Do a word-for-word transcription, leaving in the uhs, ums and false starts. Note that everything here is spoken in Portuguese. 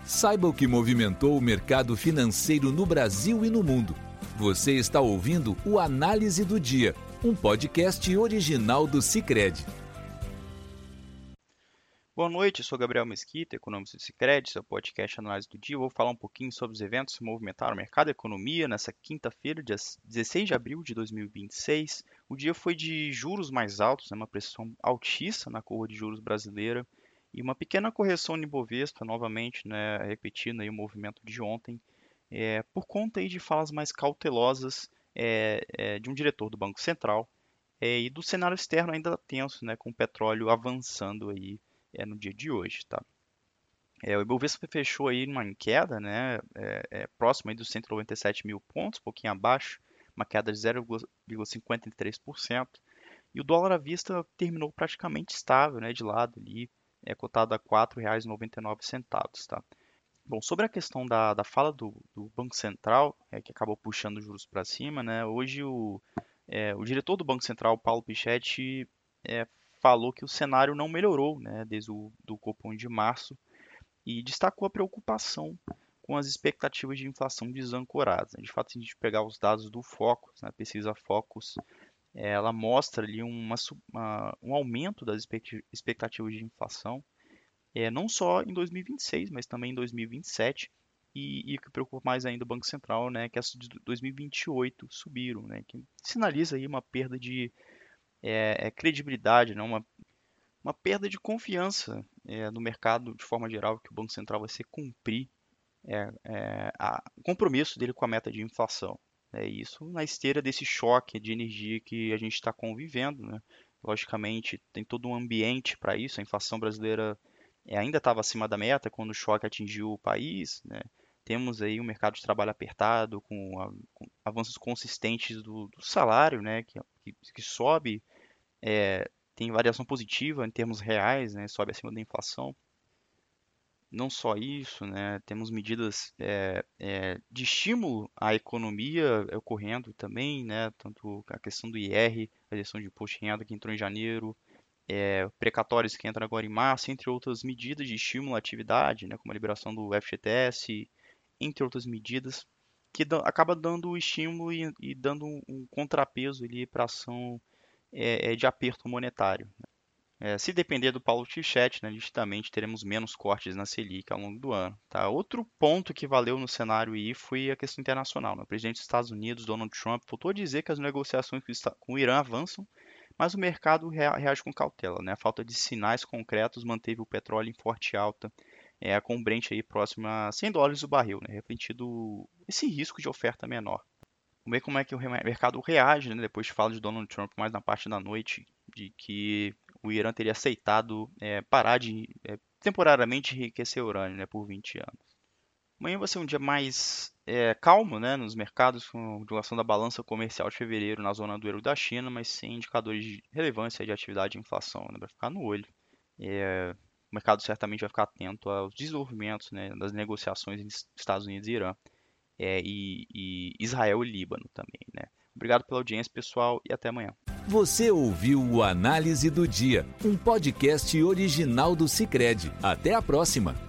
Saiba o que movimentou o mercado financeiro no Brasil e no mundo. Você está ouvindo o Análise do Dia, um podcast original do Sicredi. Boa noite, eu sou Gabriel Mesquita, economista do Sicredi, seu podcast Análise do Dia. Eu vou falar um pouquinho sobre os eventos que movimentaram o mercado e a economia nessa quinta-feira, dia dezesseis de abril de dois mil e vinte e seis. O dia foi de juros mais altos, né, uma pressão altíssima na curva de juros brasileira e uma pequena correção no Ibovespa, novamente, né, repetindo aí o movimento de ontem, é, por conta aí de falas mais cautelosas é, é, de um diretor do Banco Central é, e do cenário externo ainda tenso, né, com o petróleo avançando aí é, no dia de hoje, tá? É, o Ibovespa fechou aí numa queda, né, é, é, próximo aí dos cento e noventa e sete mil pontos, um pouquinho abaixo, uma queda de zero vírgula cinquenta e três por cento. E o dólar à vista terminou praticamente estável, né, de lado ali, é cotado a quatro reais e noventa e nove centavos, tá? Bom, sobre a questão da, da fala do, do Banco Central, é, que acabou puxando os juros para cima, né, hoje o, é, o diretor do Banco Central, Paulo Pichetti, é, falou que o cenário não melhorou, né, desde o do Copom de março e destacou a preocupação com as expectativas de inflação desancoradas. De fato, se a gente pegar os dados do Focus, né, a pesquisa Focus, ela mostra ali uma, uma, um aumento das expectativas de inflação, é, não só em dois mil e vinte e seis, mas também em dois mil e vinte e sete. E, e o que preocupa mais ainda o Banco Central, né, que as de dois mil e vinte e oito subiram, né, que sinaliza aí uma perda de é, é, credibilidade, né, uma, uma perda de confiança é, no mercado de forma geral, que o Banco Central vai ser cumprir é, é, a, o compromisso dele com a meta de inflação. É isso na esteira desse choque de energia que a gente está convivendo, né? Logicamente, tem todo um ambiente para isso. A inflação brasileira é, ainda estava acima da meta quando o choque atingiu o país, né? Temos aí um mercado de trabalho apertado, com, a, com avanços consistentes do, do salário, né? Que, que, que sobe, é, tem variação positiva em termos reais, né? Sobe acima da inflação. Não só isso, né, temos medidas é, é, de estímulo à economia ocorrendo também, né, tanto a questão do I R, a questão de imposto de renda que entrou em janeiro, é, precatórios que entram agora em março, entre outras medidas de estímulo à atividade, né, como a liberação do F G T S, entre outras medidas, que da, acaba dando estímulo e, e dando um, um contrapeso para a ação é, é, de aperto monetário. É, se depender do Paulo Pichetti, né, nitidamente teremos menos cortes na Selic ao longo do ano. Tá? Outro ponto que valeu no cenário aí foi a questão internacional. Né? O presidente dos Estados Unidos, Donald Trump, voltou a dizer que as negociações com o Irã avançam, mas o mercado reage com cautela. Né? A falta de sinais concretos manteve o petróleo em forte alta, é, com o Brent aí próximo a cem dólares o barril, né? Refletindo esse risco de oferta menor. Vamos ver como é que o mercado reage, né? Depois de fala de Donald Trump mais na parte da noite, de que o Irã teria aceitado é, parar de é, temporariamente enriquecer urânio, né, por vinte anos. Amanhã vai ser um dia mais é, calmo, né, nos mercados, com a divulgação da balança comercial de fevereiro na zona do euro da China, mas sem indicadores de relevância de atividade e inflação, né, vai ficar no olho. É, o mercado certamente vai ficar atento aos desenvolvimentos, né, das negociações entre Estados Unidos e Irã, é, e, e Israel e Líbano também, né. Obrigado pela audiência, pessoal, e até amanhã. Você ouviu o Análise do Dia, um podcast original do Sicredi. Até a próxima!